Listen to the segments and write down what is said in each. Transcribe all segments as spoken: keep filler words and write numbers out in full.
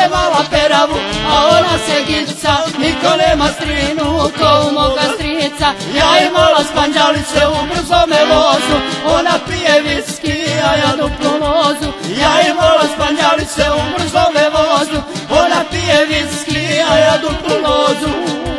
mala peravu, a ona se gica, niko nema strinu ko u moga strica. Ja imala spanđalice u brzome vozu, ona pije viski, a ja duplu lozu. Ja imala spanđalice u brzome vozu, ona pije viski, a ja duplu lozu.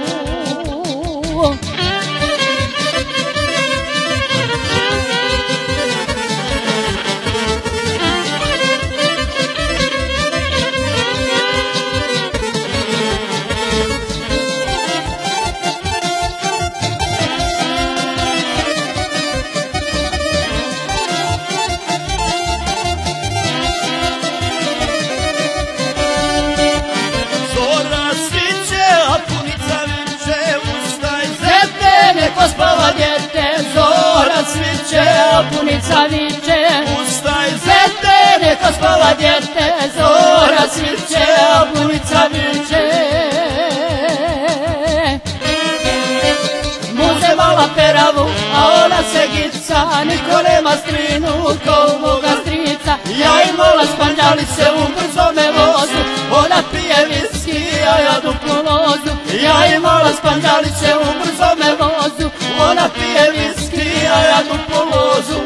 Spava djete, zora sviće, a punica viče. Ustaj, zete, neko spava djete, zora sviće, a punica viče. Muze mala peravu, a ona se gica, niko nema strinu ko u moga strica. Ja imala spanđalice u brzome vozu, ona pije viski, a ja duplu lozu. Ja imala spanđalice u brzome vozu, ona pije viski, a ja duplu lozu.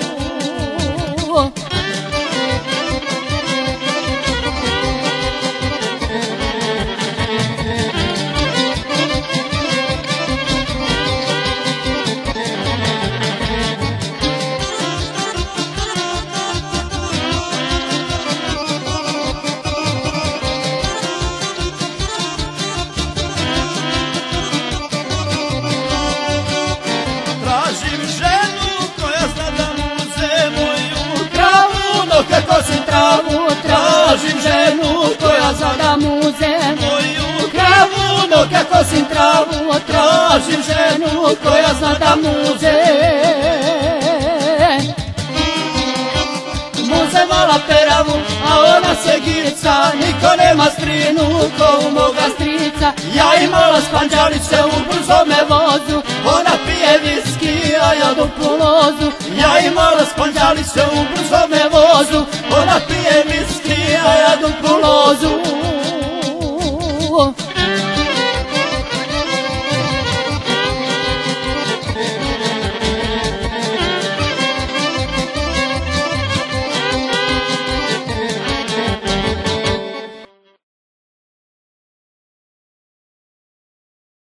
Kako si travu, tražim ženu koja zada muze. moju Kravu, no kako si travu, tražim ženu koja zada muze. Muze mala peravu, a ona se gica, niko nema strinu ko u moga strica. Ja imala spanđalice u brzome vozu, ona pije viski, a ja duplu lozu. Ja imala spanđalice u brzome vozu, ona pije viski, a ja duplu lozu.